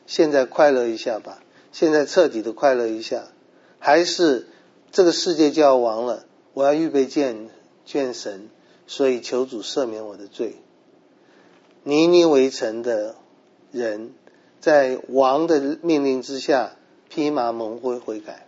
现在快乐一下吧，现在彻底的快乐一下，还是这个世界就要亡了，我要预备见神，所以求主赦免我的罪。尼尼微城的人在王的命令之下披麻蒙灰悔改。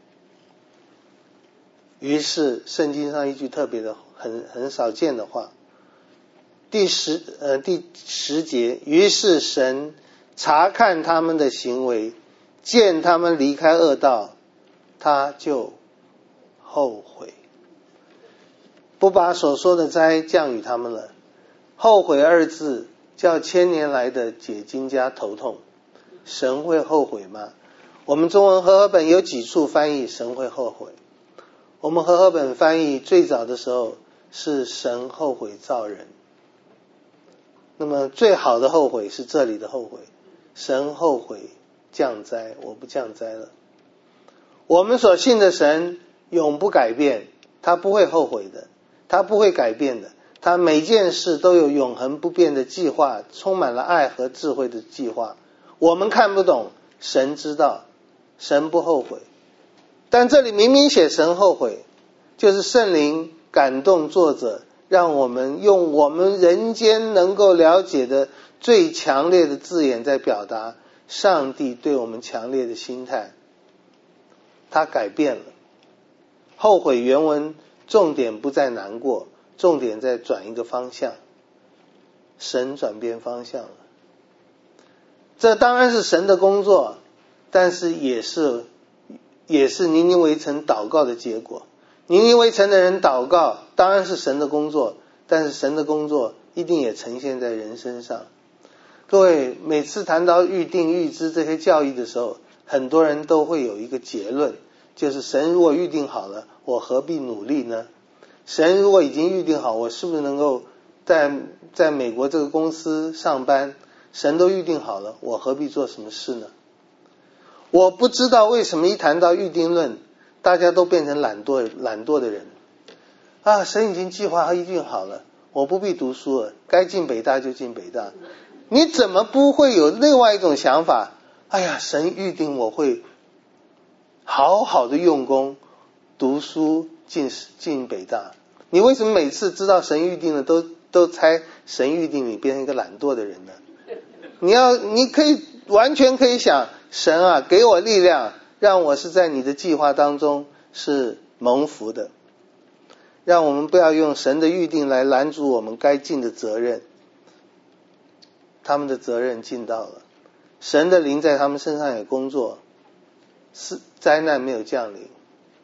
于是圣经上一句特别的很少见的话，第十节，于是神查看他们的行为，见他们离开恶道，他就后悔，不把所说的灾降与他们了。后悔二字叫千年来的解经家头痛。神会后悔吗？我们中文和合本有几处翻译神会后悔。我们和合本翻译最早的时候是神后悔造人，那么最好的后悔是这里的后悔，神后悔降灾，我不降灾了。我们所信的神永不改变，他不会后悔的，他不会改变的，他每件事都有永恒不变的计划，充满了爱和智慧的计划。我们看不懂，神知道，神不后悔。但这里明明写神后悔，就是圣灵感动作者，让我们用我们人间能够了解的最强烈的字眼在表达上帝对我们强烈的心态。他改变了。后悔原文重点不在难过，重点在转一个方向，神转变方向了。这当然是神的工作，但是也是尼尼微城祷告的结果。尼尼微城的人祷告当然是神的工作，但是神的工作一定也呈现在人身上。各位，每次谈到预定预知这些教义的时候，很多人都会有一个结论，就是神如果预定好了，我何必努力呢？神如果已经预定好，我是不是能够在美国这个公司上班？神都预定好了，我何必做什么事呢？我不知道为什么一谈到预定论，大家都变成懒惰的人啊！神已经计划和预定好了，我不必读书了，该进北大就进北大。你怎么不会有另外一种想法？哎呀，神预定我会好好的用功读书进北大。你为什么每次知道神预定了都猜神预定你变成一个懒惰的人呢？你可以完全可以想，神啊，给我力量，让我是在你的计划当中是蒙福的，让我们不要用神的预定来拦阻我们该尽的责任。他们的责任尽到了，神的灵在他们身上也工作，是灾难没有降临。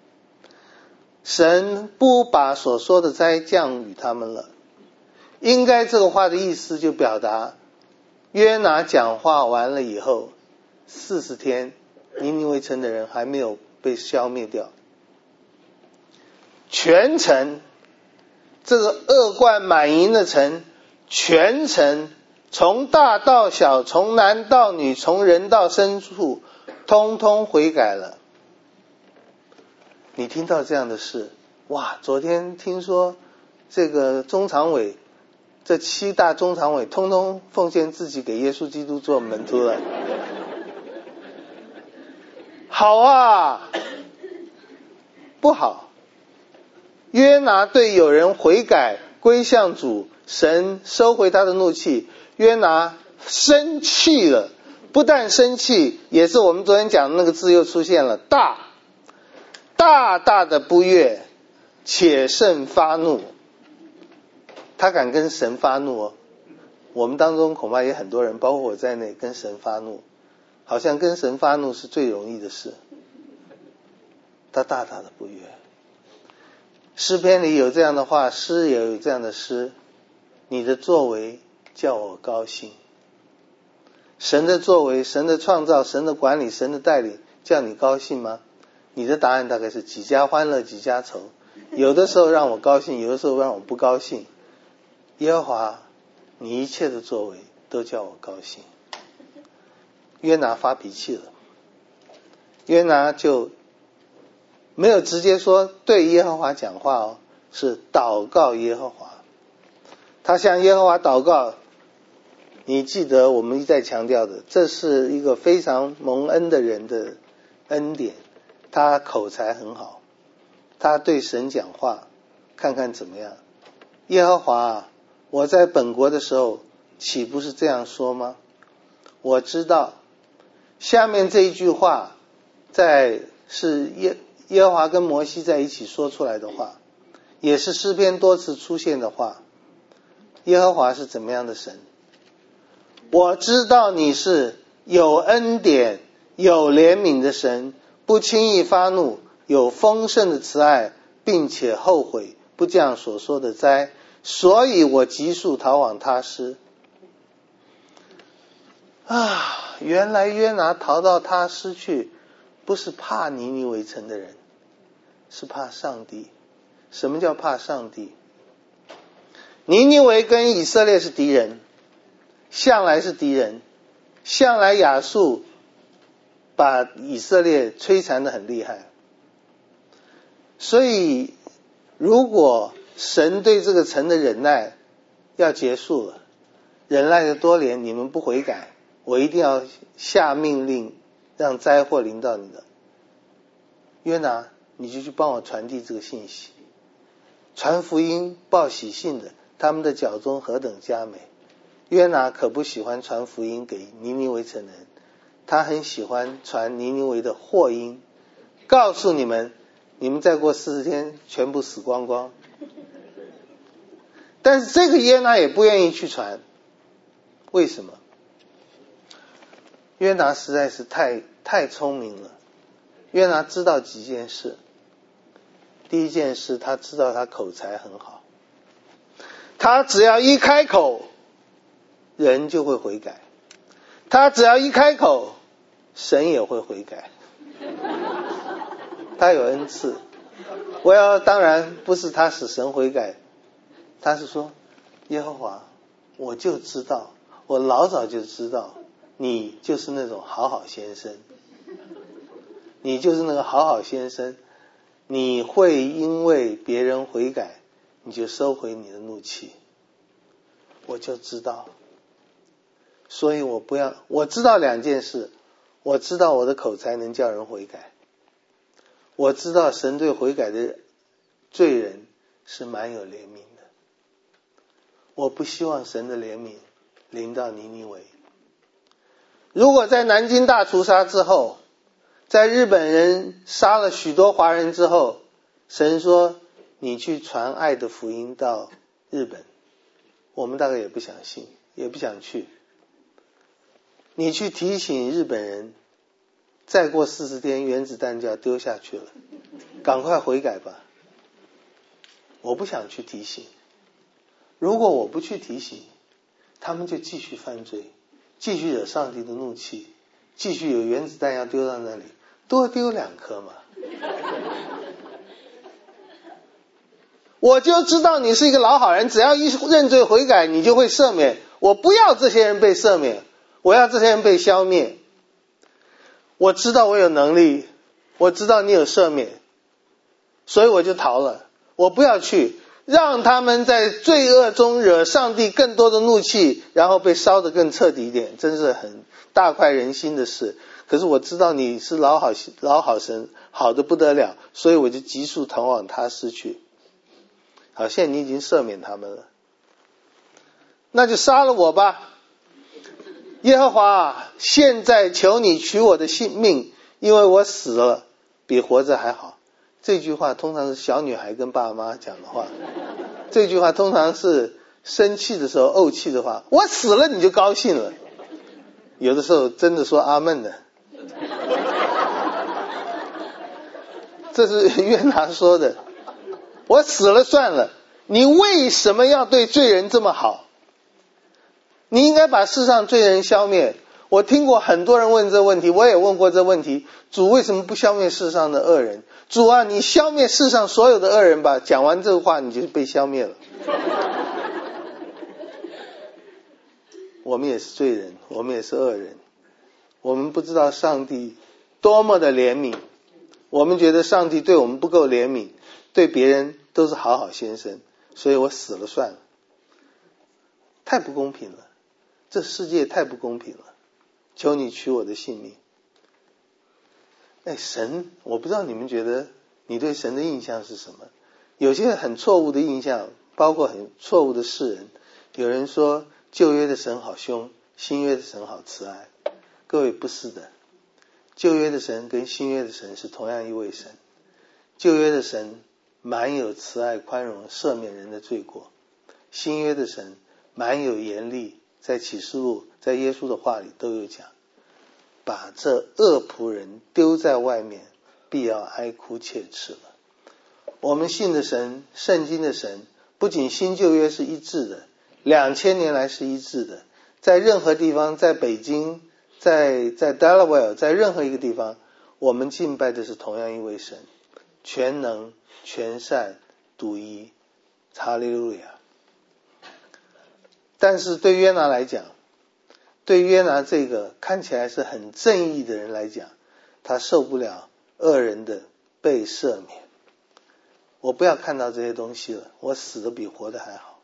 神不把所说的灾降与他们了。应该这个话的意思就表达，约拿讲话完了以后40天，尼尼微城的人还没有被消灭掉。全城，这个恶贯满盈的城，全城从大到小，从男到女，从人到牲畜，通通悔改了。你听到这样的事，哇！昨天听说这个中常委，这7大中常委通通奉献自己给耶稣基督做门徒了。好啊，不好。约拿对有人悔改归向主，神收回他的怒气，约拿生气了。不但生气，也是我们昨天讲的那个字又出现了，大大的不悦，且甚发怒。他敢跟神发怒哦。我们当中恐怕也很多人，包括我在内，跟神发怒，好像跟神发怒是最容易的事。他大大的不悦。诗篇里有这样的话，诗也有这样的诗，你的作为叫我高兴。神的作为，神的创造，神的管理，神的带领，叫你高兴吗？你的答案大概是几家欢乐几家愁，有的时候让我高兴，有的时候让我不高兴。耶和华，你一切的作为都叫我高兴。约拿发脾气了，约拿就没有直接说对耶和华讲话哦，是祷告耶和华。他向耶和华祷告， 你记得我们一再强调的，这是一个非常蒙恩的人的恩典，他口才很好，他对神讲话，看看怎么样。耶和华啊，我在本国的时候岂不是这样说吗？我知道下面这一句话是耶和华跟摩西在一起说出来的话，也是诗篇多次出现的话。耶和华是怎么样的神？我知道你是有恩典有怜悯的神，不轻易发怒，有丰盛的慈爱，并且后悔不降所说的灾，所以我急速逃往他施。原来约拿逃到他施去，不是怕尼尼微城的人，是怕上帝。什么叫怕上帝？尼尼微跟以色列是敌人，向来是敌人，向来亚述把以色列摧残得很厉害。所以如果神对这个城的忍耐要结束了，忍耐的多年你们不悔改，我一定要下命令让灾祸临到你的。约拿，你就去帮我传递这个信息，传福音报喜信的，他们的脚中何等佳美。约拿可不喜欢传福音给尼尼微城人，他很喜欢传尼尼微的祸音，告诉你们，你们再过40天全部死光光。但是这个约拿也不愿意去传，为什么？约拿实在是太聪明了。约拿知道几件事。第一件事，他知道他口才很好，他只要一开口，人就会悔改，他只要一开口，神也会悔改。他有恩赐。当然不是他使神悔改，他是说，耶和华，我就知道，我老早就知道你就是那种好好先生，你就是那个好好先生，你会因为别人悔改你就收回你的怒气，我就知道。所以我知道2件事，我知道我的口才能叫人悔改，我知道神对悔改的罪人是蛮有怜悯的，我不希望神的怜悯临到尼尼微。如果在南京大屠杀之后，在日本人杀了许多华人之后，神说你去传爱的福音到日本，我们大概也不想信，也不想去。你去提醒日本人，再过40天原子弹就要丢下去了，赶快悔改吧。我不想去提醒，如果我不去提醒，他们就继续犯罪，继续惹上帝的怒气，继续有原子弹要丢到那里，多丢2颗嘛。我就知道你是一个老好人，只要一认罪悔改你就会赦免，我不要这些人被赦免，我要这些人被消灭。我知道我有能力，我知道你有赦免，所以我就逃了，我不要去让他们在罪恶中惹上帝更多的怒气，然后被烧得更彻底一点，真是很大快人心的事。可是我知道你是老好神，好得不得了，所以我就急速逃往他施去。好，现在你已经赦免他们了，那就杀了我吧。耶和华，现在求你取我的性命，因为我死了比活着还好。这句话通常是小女孩跟爸妈讲的话，这句话通常是生气的时候怄气的话，我死了你就高兴了，有的时候真的说阿们的。这是约拿说的，我死了算了，你为什么要对罪人这么好？你应该把世上罪人消灭。我听过很多人问这问题，我也问过这问题，主为什么不消灭世上的恶人？主啊，你消灭世上所有的恶人吧。讲完这个话你就被消灭了。我们也是罪人，我们也是恶人，我们不知道上帝多么的怜悯，我们觉得上帝对我们不够怜悯，对别人都是好好先生，所以我死了算了，太不公平了。 这世界太不公平了，求你取我的性命。神，我不知道你们觉得你对神的印象是什么？有些很错误的印象，包括很错误的世人。有人说旧约的神好凶，新约的神好慈爱。各位，不是的，旧约的神跟新约的神是同样一位神。旧约的神满有慈爱宽容，赦免人的罪过。新约的神满有严厉，在启示录，在耶稣的话里都有讲，把这恶仆人丢在外面，必要哀哭切齿了。我们信的神，圣经的神，不仅新旧约是一致的，2000年来是一致的，在任何地方，在北京，在 Delaware， 在任何一个地方，我们敬拜的是同样一位神，全能全善独一，哈利路亚。但是对约拿来讲，对约拿这个看起来是很正义的人来讲，他受不了恶人的被赦免。我不要看到这些东西了，我死的比活的还好。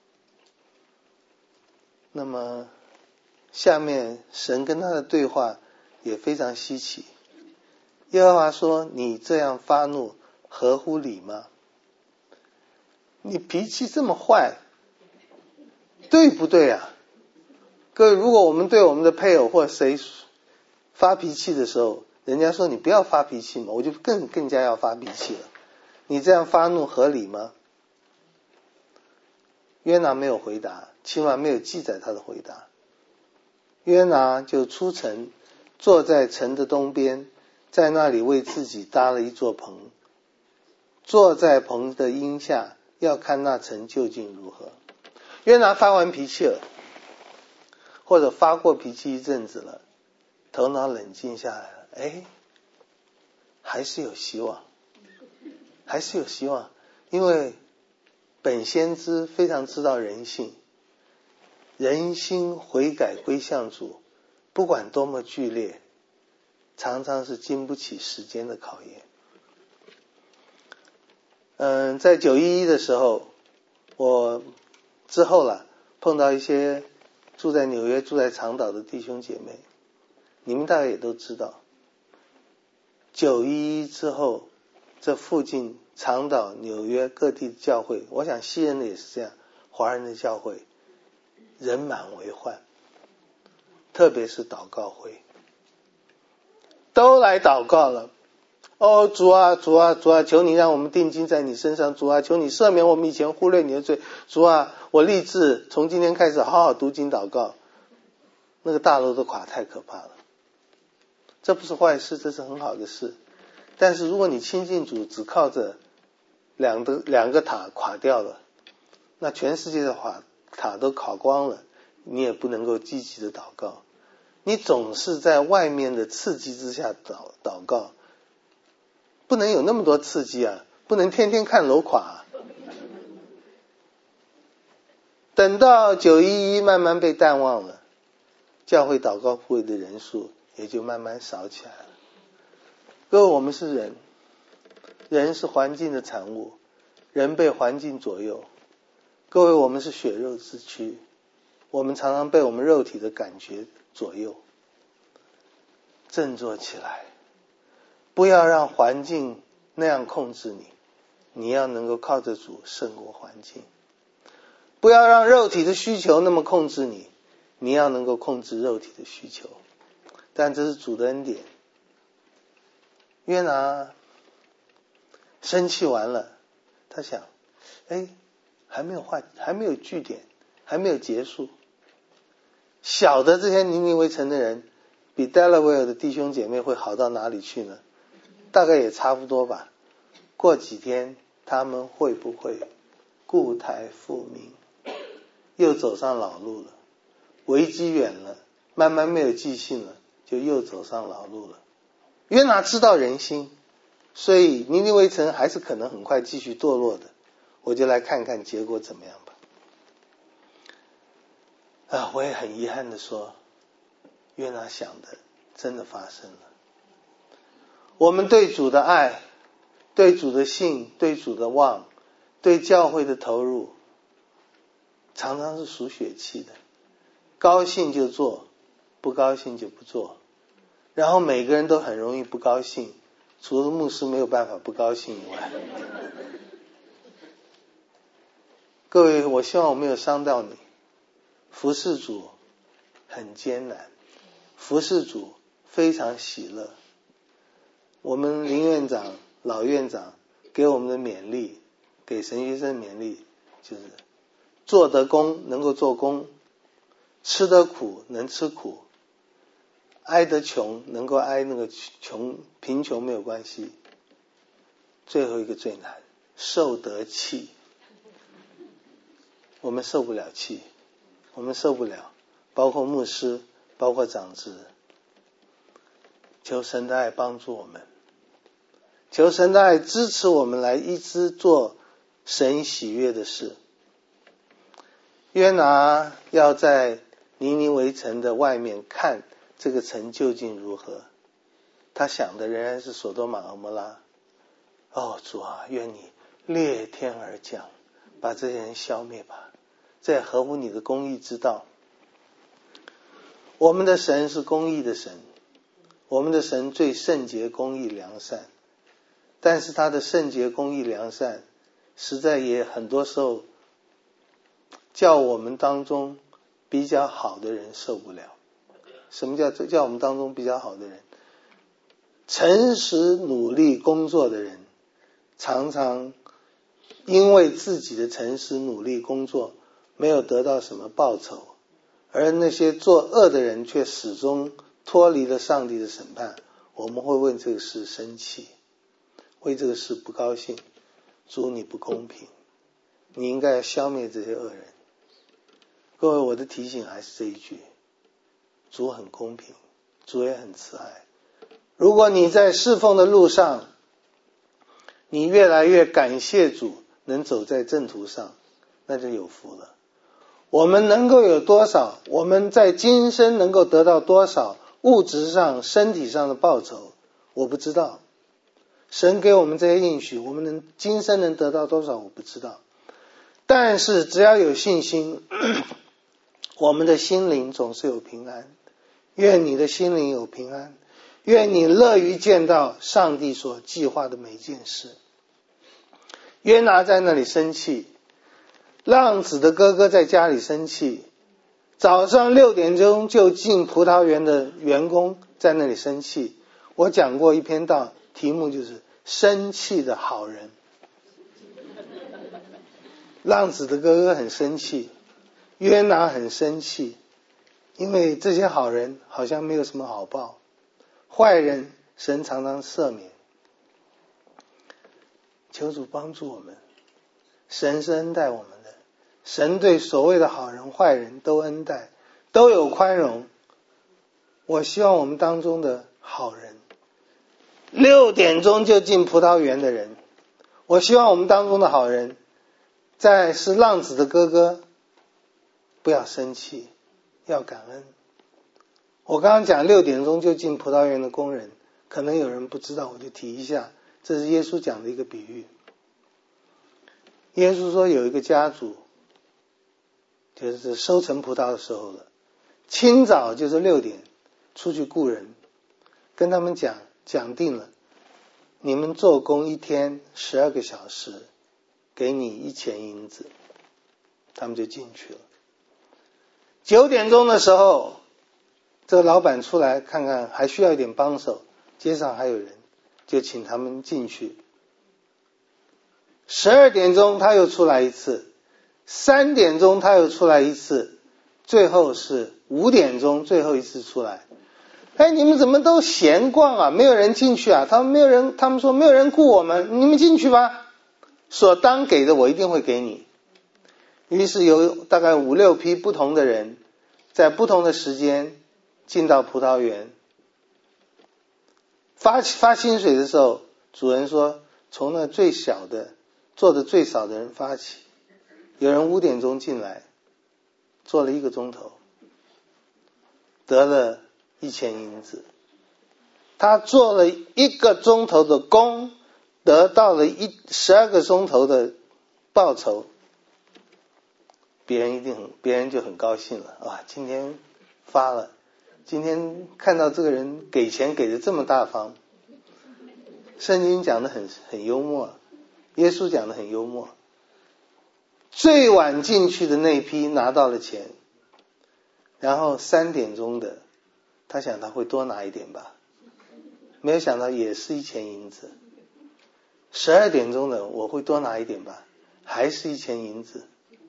那么下面神跟他的对话也非常稀奇。耶和华说，你这样发怒合乎理吗？你脾气这么坏，对不对啊？各位，如果我们对我们的配偶或谁发脾气的时候，人家说你不要发脾气嘛，我就更加要发脾气了。你这样发怒合理吗？约拿没有回答，起码没有记载他的回答。约拿就出城，坐在城的东边，在那里为自己搭了一座棚，坐在棚的荫下，要看那城究竟如何。约拿发完脾气了，或者发过脾气一阵子了，头脑冷静下来了，还是有希望，还是有希望。因为本先知非常知道人性，人心悔改归向主，不管多么剧烈，常常是经不起时间的考验。在911的时候，我之后碰到一些住在纽约、住在长岛的弟兄姐妹，你们大概也都知道，911之后，这附近长岛、纽约各地的教会，我想西人的也是这样，华人的教会人满为患，特别是祷告会，都来祷告了。主啊，主啊，主啊，求你让我们定睛在你身上，主啊，求你赦免我们以前忽略你的罪，主啊，我立志从今天开始好好读经祷告。那个大楼都垮，太可怕了。这不是坏事，这是很好的事。但是如果你亲近主只靠着两个塔垮掉了，那全世界的塔都垮光了，你也不能够积极的祷告。你总是在外面的刺激之下祷告，不能有那么多刺激啊，不能天天看楼垮啊。等到911慢慢被淡忘了，教会祷告会的人数也就慢慢少起来了。各位，我们是人，人是环境的产物，人被环境左右。各位，我们是血肉之躯，我们常常被我们肉体的感觉左右。振作起来，不要让环境那样控制你，你要能够靠着主胜过环境。不要让肉体的需求那么控制你，你要能够控制肉体的需求。但这是主的恩典。约拿生气完了，他想，还没有据点，还没有结束。小的这些尼尼微城的人，比 Delaware 的弟兄姐妹会好到哪里去呢？大概也差不多吧。过几天他们会不会故态复萌，又走上老路了？危机远了，慢慢没有记性了，就又走上老路了。约拿知道人心，所以尼尼微城还是可能很快继续堕落的。我就来看看结果怎么样吧。我也很遗憾的说，约拿想的真的发生了。我们对主的爱，对主的信，对主的望，对教会的投入，常常是属血气的。 高兴就做，不高兴就不做。然后每个人都很容易不高兴，除了牧师没有办法不高兴以外。各位，我希望我没有伤到你。服侍主很艰难，服侍主非常喜乐。我们林院长、老院长给我们的勉励，给神学生勉励，就是做得工能够做工，吃得苦能吃苦，挨得穷能够挨那个穷，贫穷没有关系。最后一个最难，受得气。我们受不了气，我们受不了，包括牧师，包括长子。求神的爱帮助我们，求神的爱支持我们来一直做神喜悦的事。约拿要在尼尼微城的外面看这个城究竟如何，他想的仍然是所多玛蛾摩拉。哦，主啊，愿你裂天而降，把这些人消灭吧，这也合乎你的公义之道。我们的神是公义的神，我们的神最圣洁、公义、良善，但是他的圣洁、公义、良善实在也很多时候叫我们当中比较好的人受不了。什么叫我们当中比较好的人？诚实努力工作的人，常常因为自己的诚实努力工作没有得到什么报酬，而那些作恶的人却始终脱离了上帝的审判，我们会为这个事生气，为这个事不高兴。主，你不公平，你应该消灭这些恶人。各位，我的提醒还是这一句，主很公平，主也很慈爱。如果你在侍奉的路上，你越来越感谢主能走在正途上，那就有福了。我们能够有多少，我们在今生能够得到多少物质上身体上的报酬，我不知道。神给我们这些应许，我们今生能得到多少我不知道。但是只要有信心，我们的心灵总是有平安。愿你的心灵有平安，愿你乐于见到上帝所计划的每一件事。约拿在那里生气，浪子的哥哥在家里生气，早上6点钟就进葡萄园的员工在那里生气。我讲过一篇道，题目就是生气的好人。浪子的哥哥很生气，约拿很生气，因为这些好人好像没有什么好报，坏人神常常赦免。求主帮助我们，神是恩待我们的，神对所谓的好人坏人都恩待，都有宽容。我希望我们当中的好人，6点钟就进葡萄园的人，我希望我们当中的好人，在是浪子的哥哥，不要生气，要感恩。我刚刚讲6点钟就进葡萄园的工人，可能有人不知道，我就提一下，这是耶稣讲的一个比喻。耶稣说有一个家族，就是收成葡萄的时候了，清早就是6点出去雇人，跟他们讲定了，你们做工一天12个小时，给你1000银子，他们就进去了。9点钟的时候，这个老板出来看看还需要一点帮手，街上还有人，就请他们进去。12点钟他又出来一次，3点钟他又出来一次，最后是5点钟最后一次出来。你们怎么都闲逛啊？没有人进去啊？他们说没有人雇我们，你们进去吧，所当给的我一定会给你。于是有大概5、6批不同的人，在不同的时间进到葡萄园。发薪水的时候，主人说从那最小的做的最少的人发起。有人5点钟进来，做了1个钟头，得了1000银子。他做了1个钟头的工，得到了12个钟头的报酬。 别人就很高兴了啊，今天发了，今天看到这个人给钱给的这么大方。圣经讲的很幽默，耶稣讲的很幽默。最晚进去的那批拿到了钱，然后3点钟的，他想他会多拿一点吧，没有想到也是1钱银子。12点钟的我会多拿一点吧，还是1钱银子。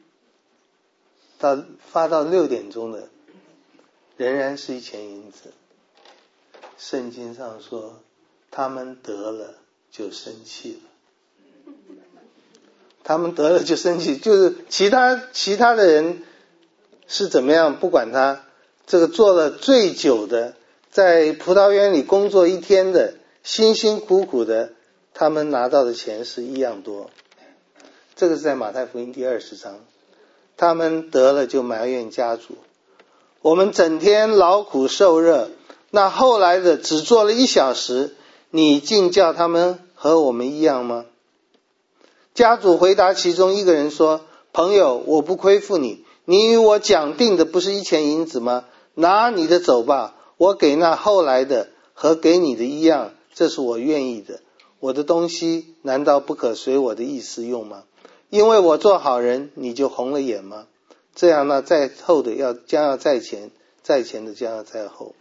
发到6点钟的仍然是1钱银子。圣经上说他们得了就生气了，他们得了就生气，就是其他的人是怎么样不管他，这个做了最久的，在葡萄园里工作1天的，辛辛苦苦的，他们拿到的钱是一样多。这个是在马太福音第20章。他们得了就埋怨家主，我们整天劳苦受热，那后来的只做了1小时，你竟叫他们和我们一样吗？家主回答其中一个人说，朋友，我不亏负你，你与我讲定的不是1钱银子吗？拿你的走吧，我给那后来的和给你的一样，这是我愿意的。我的东西难道不可随我的意思用吗？因为我做好人，你就红了眼吗？这样呢，在后的将要在前，在前的将要在后。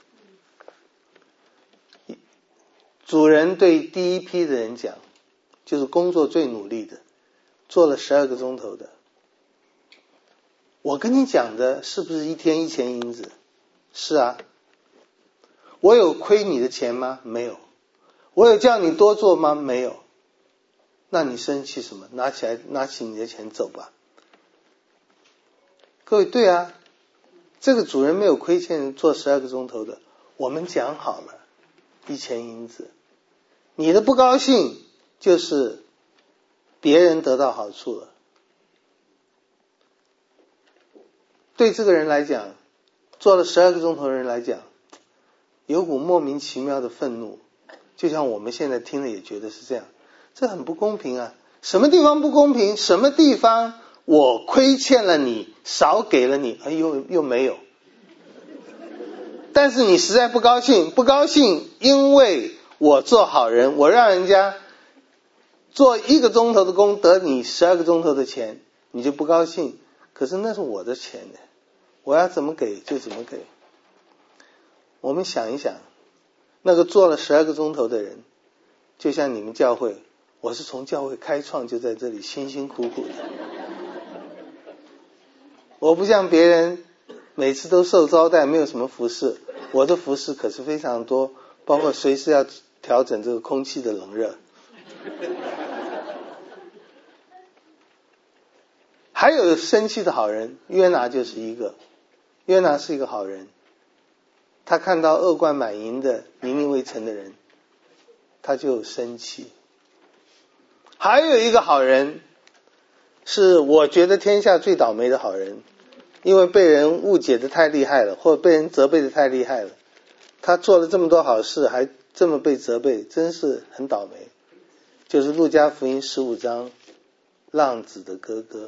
主人对第一批的人讲，就是工作最努力的，做了12个钟头的，我跟你讲的是不是1天1钱银子？是啊。我有亏你的钱吗？没有。我有叫你多做吗？没有。那你生气什么？拿起你的钱走吧。各位，对啊，这个主人没有亏欠做12个钟头的，我们讲好了1钱银子。你的不高兴就是别人得到好处了。对这个人来讲，做了12个钟头的人来讲，有股莫名其妙的愤怒，就像我们现在听了也觉得是这样，这很不公平啊！什么地方不公平？什么地方我亏欠了你，少给了你，又没有。但是你实在不高兴，因为我做好人，我让人家做1个钟头的工得你12个钟头的钱，你就不高兴。可是那是我的钱呢，我要怎么给就怎么给。我们想一想，那个做了12个钟头的人，就像你们教会，我是从教会开创就在这里辛辛苦苦的。我不像别人每次都受招待，没有什么服侍，我的服侍可是非常多，包括随时要调整这个空气的冷热。还有生气的好人，约拿就是一个。约拿是一个好人，他看到恶贯满盈的尼尼微城的人，他就生气。还有一个好人，是我觉得天下最倒霉的好人，因为被人误解的太厉害了，或者被人责备的太厉害了，他做了这么多好事还这么被责备，真是很倒霉。就是路加福音15章浪子的哥哥。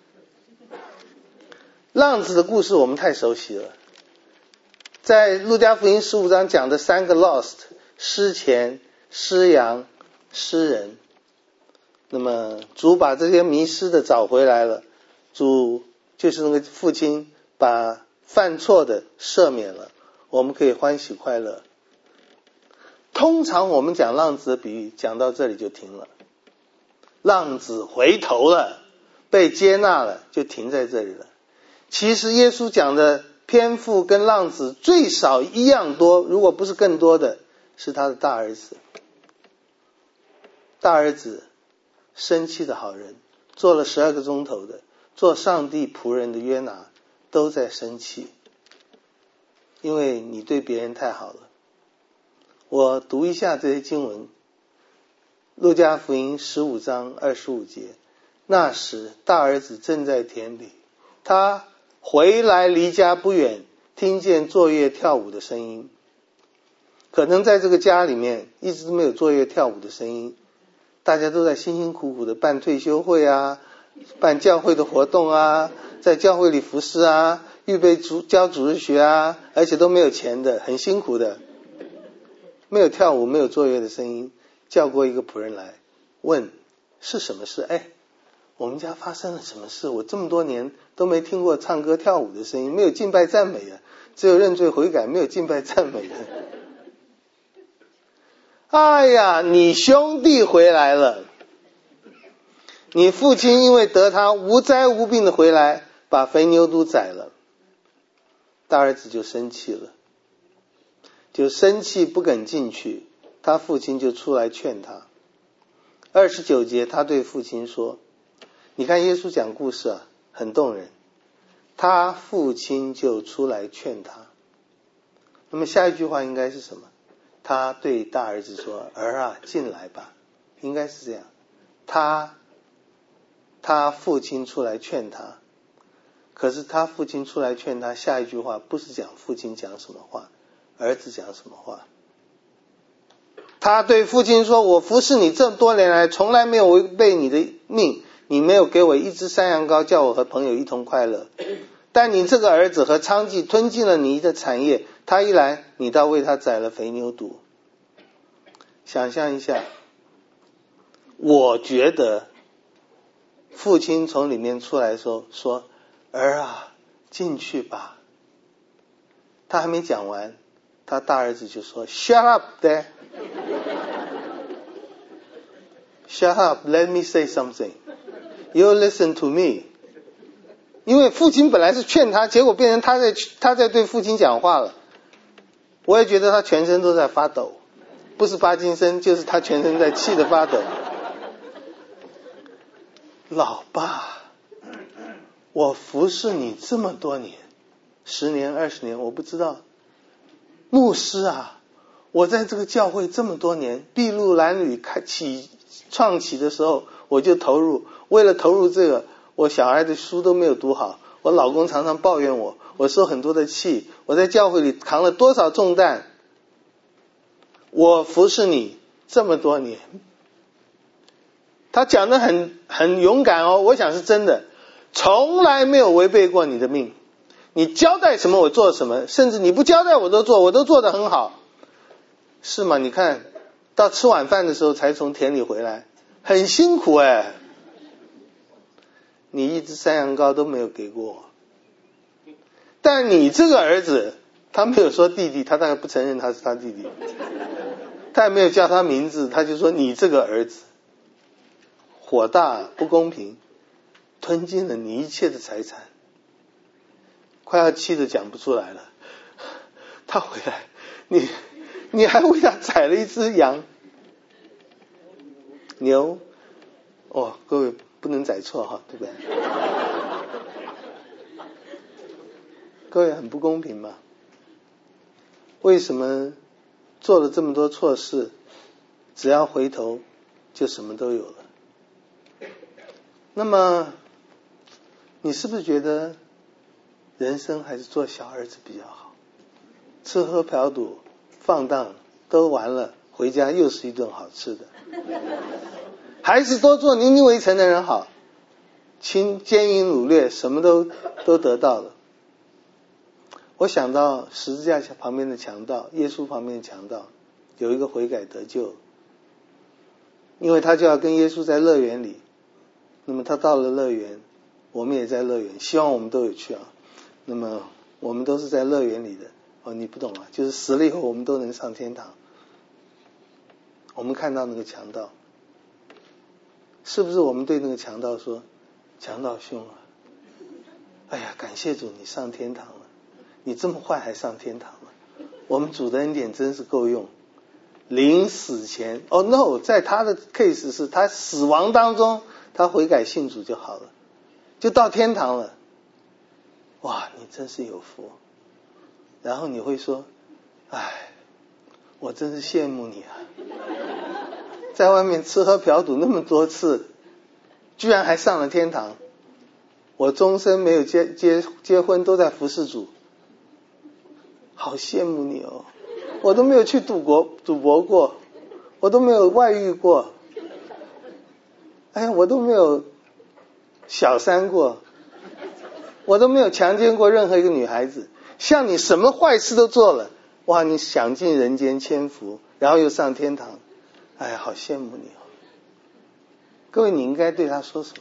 浪子的故事我们太熟悉了，在路加福音15章讲的3个 lost， 失钱、失羊、失人。那么主把这些迷失的找回来了，主就是那个父亲把犯错的赦免了，我们可以欢喜快乐。通常我们讲浪子的比喻讲到这里就停了，浪子回头了，被接纳了，就停在这里了。其实耶稣讲的篇幅跟浪子最少一样多，如果不是更多的是他的大儿子。大儿子生气的好人，做了12个钟头的，做上帝仆人的约拿都在生气，因为你对别人太好了。我读一下这些经文。路加福音15章25节，那时大儿子正在田里，他回来离家不远，听见坐乐跳舞的声音。可能在这个家里面一直都没有坐乐跳舞的声音，大家都在辛辛苦苦的办退休会啊， 办教会的活动啊，在教会里服侍啊，预备教主日学啊，而且都没有钱的，很辛苦的，没有跳舞，没有作乐的声音，叫过一个仆人来问是什么事？我们家发生了什么事？我这么多年都没听过唱歌跳舞的声音，没有敬拜赞美的，只有认罪悔改，没有敬拜赞美的。哎呀，你兄弟回来了，你父亲因为得他无灾无病的回来，把肥牛犊宰了。大儿子就生气了，就生气不肯进去，他父亲就出来劝他。29节他对父亲说，你看耶稣讲故事啊，很动人，他父亲就出来劝他。那么下一句话应该是什么？他对大儿子说，儿啊，进来吧，应该是这样。他父亲出来劝他，可是他父亲出来劝他，下一句话不是讲父亲讲什么话，儿子讲什么话。他对父亲说，我服侍你这么多年来，从来没有违背你的命，你没有给我一只山羊羔，叫我和朋友一同快乐。但你这个儿子和娼妓吞进了你的产业，他一来，你倒为他宰了肥牛犊。想象一下，我觉得父亲从里面出来说，儿啊，进去吧。他还没讲完，他大儿子就说 Shut up there Shut up, let me say something. You listen to me. 因为父亲本来是劝他，结果变成他在对父亲讲话了。我也觉得他全身都在发抖，不是巴金森，就是他全身在气得发抖。老爸，我服侍你这么多年，10年20年，我不知道。牧师啊，我在这个教会这么多年，筚路蓝缕创起的时候我就投入，为了投入这个，我小孩的书都没有读好，我老公常常抱怨我受很多的气，我在教会里扛了多少重担，我服侍你这么多年。他讲得很勇敢哦，我想是真的，从来没有违背过你的命，你交代什么我做什么，甚至你不交代我都做得很好，是吗？你看到吃晚饭的时候才从田里回来，很辛苦你一只山羊羔都没有给过我。但你这个儿子，他没有说弟弟，他大概不承认他是他弟弟，他也没有叫他名字，他就说你这个儿子，火大不公平，吞进了你一切的财产，快要气得讲不出来了。他回来，你还为他宰了一只羊牛，各位不能宰错哈，对不对？各位很不公平嘛？为什么做了这么多错事，只要回头就什么都有了？那么你是不是觉得人生还是做小儿子比较好？吃喝嫖赌放荡都完了，回家又是一顿好吃的，还是多做宁为臣的人好？奸淫掳掠什么都得到了。我想到十字架旁边的强盗，耶稣旁边的强盗，有一个悔改得救，因为他就要跟耶稣在乐园里。那么他到了乐园，我们也在乐园，希望我们都有去啊。那么我们都是在乐园里的你不懂啊，就是死了以后我们都能上天堂。我们看到那个强盗，是不是我们对那个强盗说，强盗兄啊，哎呀，感谢主你上天堂了，你这么坏还上天堂了，我们主的恩典真是够用。临死前no， 在他的 case 是他死亡当中他悔改信主就好了，就到天堂了。哇，你真是有福。然后你会说，我真是羡慕你啊，在外面吃喝嫖赌那么多次，居然还上了天堂。我终身没有结婚，都在服侍主，好羡慕你哦。我都没有去赌博过，我都没有外遇过，我都没有小三过，我都没有强奸过任何一个女孩子。像你什么坏事都做了，哇，你享尽人间千福，然后又上天堂，哎呀，好羡慕你哦。各位，你应该对他说什么？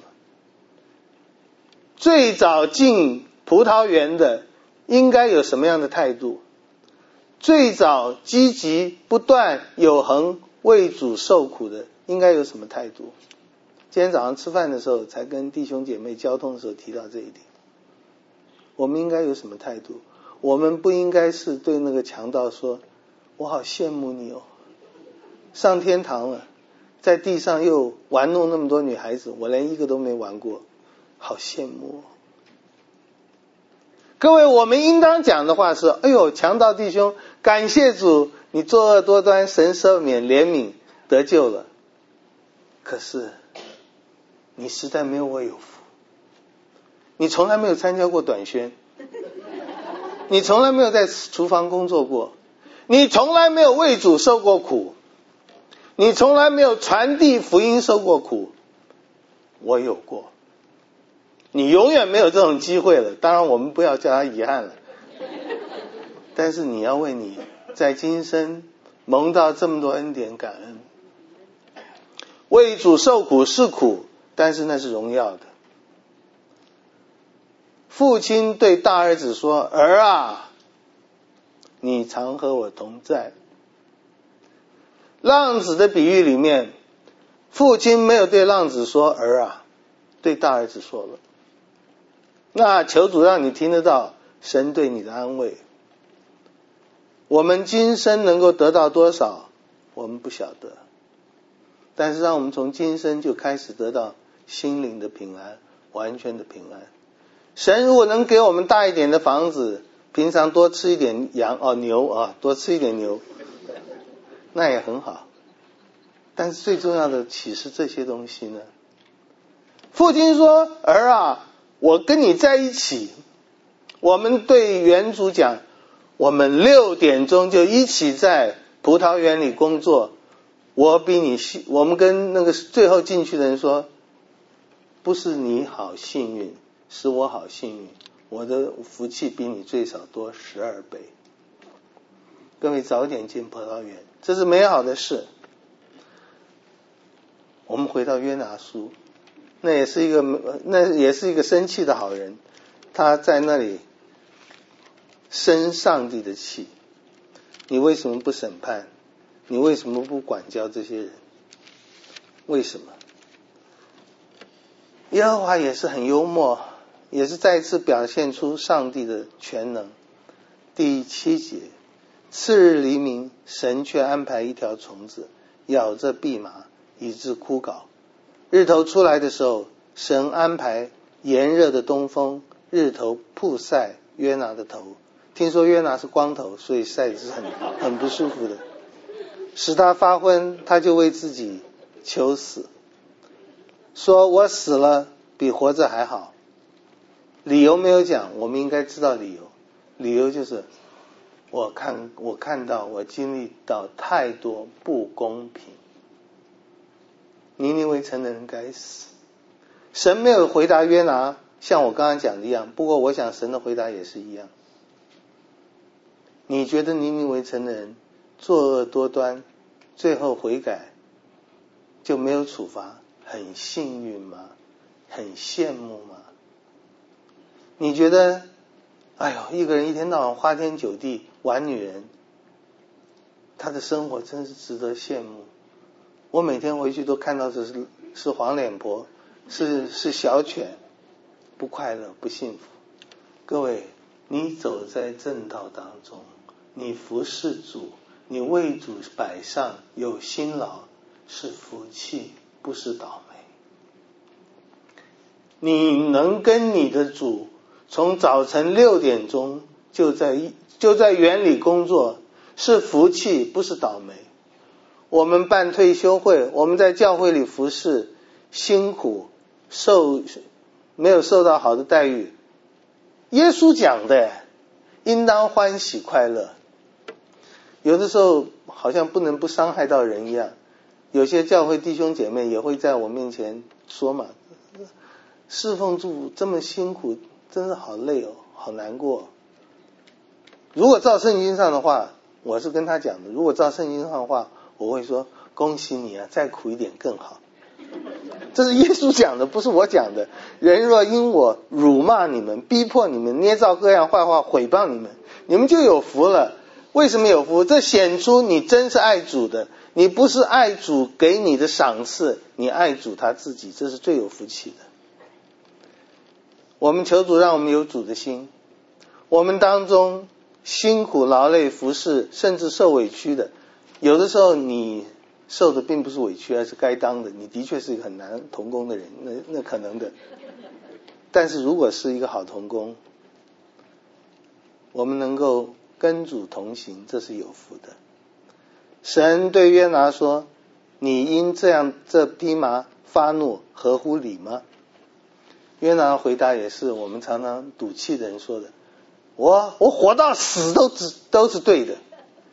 最早进葡萄园的应该有什么样的态度？最早积极不断有恒为主受苦的应该有什么态度？今天早上吃饭的时候才跟弟兄姐妹交通的时候提到这一点。我们应该有什么态度？我们不应该是对那个强盗说，我好羡慕你哦，上天堂了，在地上又玩弄那么多女孩子，我连一个都没玩过，好羡慕哦。各位，我们应当讲的话是，哎呦，强盗弟兄，感谢主，你作恶多端，神赦免怜悯得救了。可是你实在没有我有福，你从来没有参加过短宣，你从来没有在厨房工作过，你从来没有为主受过苦，你从来没有传递福音受过苦，我有过。你永远没有这种机会了，当然我们不要叫他遗憾了，但是你要为你在今生蒙到这么多恩典感恩。为主受苦是苦，但是那是荣耀的。父亲对大儿子说，儿啊，你常和我同在。浪子的比喻里面，父亲没有对浪子说儿啊，对大儿子说了。那求主让你听得到神对你的安慰。我们今生能够得到多少我们不晓得，但是让我们从今生就开始得到心灵的平安，完全的平安。神如果能给我们大一点的房子，平常多吃一点牛多吃一点牛，那也很好。但是最重要的岂是这些东西呢？父亲说，儿啊，我跟你在一起。我们对原主讲，我们6点钟就一起在葡萄园里工作，我们跟那个最后进去的人说，不是你好幸运，是我好幸运，我的福气比你最少多12倍。各位早点进葡萄园，这是美好的事。我们回到约拿书，那也是一个生气的好人，他在那里生上帝的气。你为什么不审判？你为什么不管教这些人？为什么？耶和华也是很幽默，也是再次表现出上帝的全能。第7节，次日黎明，神却安排一条虫子咬着蓖麻，以致枯槁。日头出来的时候，神安排炎热的东风，日头曝晒约拿的头。听说约拿是光头，所以晒是很不舒服的，使他发昏，他就为自己求死，说我死了比活着还好。理由没有讲，我们应该知道理由。理由就是我看到我经历到太多不公平，尼尼微城的人该死。神没有回答约拿像我刚刚讲的一样，不过我想神的回答也是一样。你觉得尼尼微城的人作恶多端，最后悔改就没有处罚，很幸运吗？很羡慕吗？你觉得一个人一天到晚花天酒地玩女人，他的生活真是值得羡慕。我每天回去都看到这是黄脸婆，是小犬，不快乐不幸福。各位，你走在正道当中，你服侍主，你为主摆上有辛劳，是福气，不是倒霉。你能跟你的主从早晨6点钟就在园里工作，是福气，不是倒霉。我们办退休会，我们在教会里服侍，辛苦没有受到好的待遇，耶稣讲的应当欢喜快乐。有的时候好像不能不伤害到人一样，有些教会弟兄姐妹也会在我面前说嘛， 侍奉主这么辛苦，真是好累哦，好难过。如果照圣经上的话，我是跟他讲的，如果照圣经上的话，我会说恭喜你啊，再苦一点更好。这是耶稣讲的，不是我讲的。人若因我辱骂你们，逼迫你们，捏造各样坏话毁谤你们，你们就有福了。为什么有福？这显出你真是爱主的，你不是爱主给你的赏赐，你爱主他自己，这是最有福气的。我们求主让我们有主的心，我们当中辛苦劳累服侍甚至受委屈的，有的时候你受的并不是委屈，而是该当的，你的确是一个很难同工的人，那可能的。但是如果是一个好同工，我们能够跟主同行，这是有福的。神对约拿说，你因这匹马发怒，合乎理吗？约拿回答也是我们常常赌气的人说的，我活到死都是对的。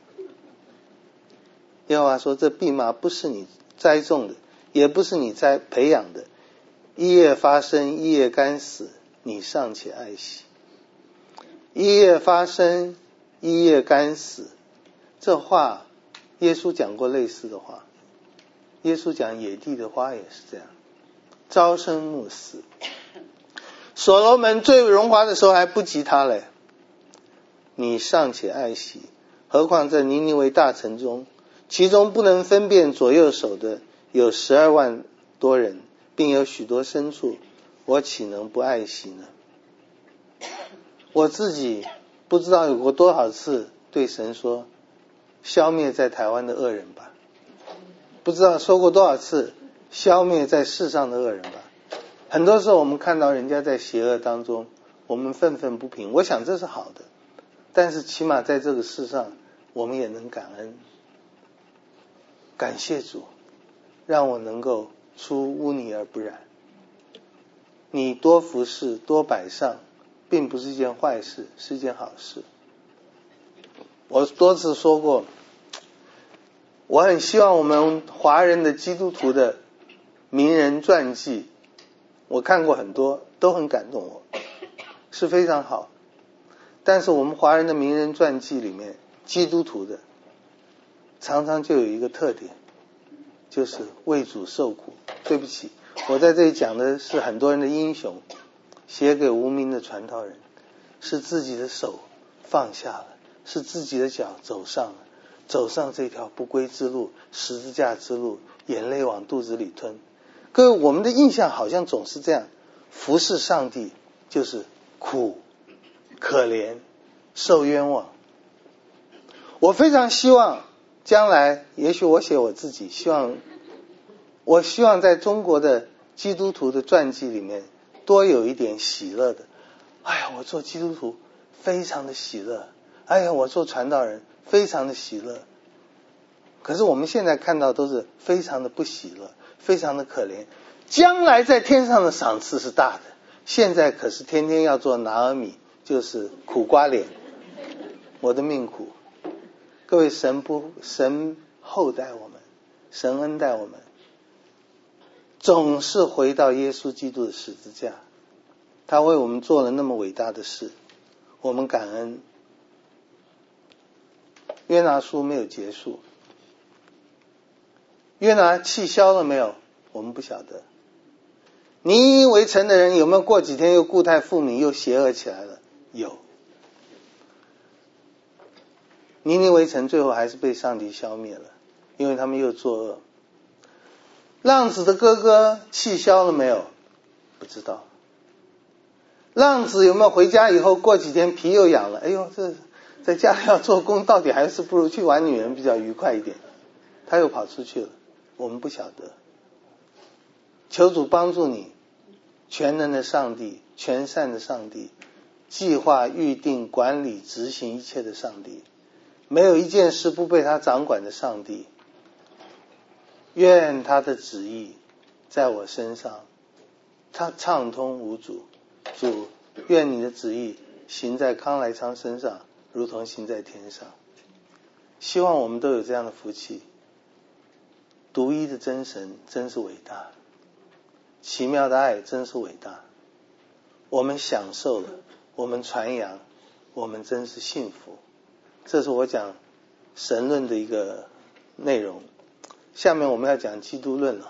耶和华说，这蓖麻不是你栽种的，也不是你培养的，一夜发生，一夜干死，你尚且爱惜。一夜发生，一夜干死，这话耶稣讲过类似的话。耶稣讲野地的花也是这样，朝生暮死。所罗门最荣华的时候还不及他嘞，你尚且爱惜，何况在尼尼微大城中，其中不能分辨左右手的有12万多人，并有许多牲畜，我岂能不爱惜呢？我自己不知道有过多少次对神说，消灭在台湾的恶人吧，不知道说过多少次消灭在世上的恶人吧。很多时候我们看到人家在邪恶当中，我们愤愤不平，我想这是好的，但是起码在这个世上我们也能感恩，感谢主让我能够出污泥而不染。你多服侍多摆上并不是一件坏事，是一件好事。我多次说过，我很希望我们华人的基督徒的名人传记，我看过很多，都很感动我，是非常好。但是我们华人的名人传记里面，基督徒的常常就有一个特点，就是为主受苦。对不起，我在这里讲的是很多人的英雄，写给无名的传道人，是自己的手放下了，是自己的脚走上这条不归之路，十字架之路，眼泪往肚子里吞。各位，我们的印象好像总是这样，服侍上帝就是苦、可怜、受冤枉。我非常希望将来，也许我写我自己，我希望在中国的基督徒的传记里面多有一点喜乐的。哎呀，我做基督徒非常的喜乐，哎呀，我做传道人非常的喜乐。可是我们现在看到都是非常的不喜乐，非常的可怜。将来在天上的赏赐是大的，现在可是天天要做拿俄米，就是苦瓜脸，我的命苦。各位，神厚待我们，神恩待我们，总是回到耶稣基督的十字架，他为我们做了那么伟大的事，我们感恩。约拿书没有结束，约拿气消了没有？我们不晓得。尼尼微城的人有没有过几天又故态复萌，又邪恶起来了？有。尼尼微城最后还是被上帝消灭了，因为他们又作恶。浪子的哥哥气消了没有？不知道。浪子有没有回家以后过几天皮又痒了？哎呦，这在家里要做工，到底还是不如去玩女人比较愉快一点。他又跑出去了，我们不晓得。求主帮助你，全能的上帝，全善的上帝，计划预定管理执行一切的上帝，没有一件事不被他掌管的上帝。愿他的旨意在我身上，他畅通无阻。主，愿你的旨意行在康来昌身上，如同行在天上。希望我们都有这样的福气。独一的真神真是伟大， 奇妙的爱真是伟大，我们享受了，我们传扬，我们真是幸福。这是我讲神论的一个内容。下面我们要讲基督论了。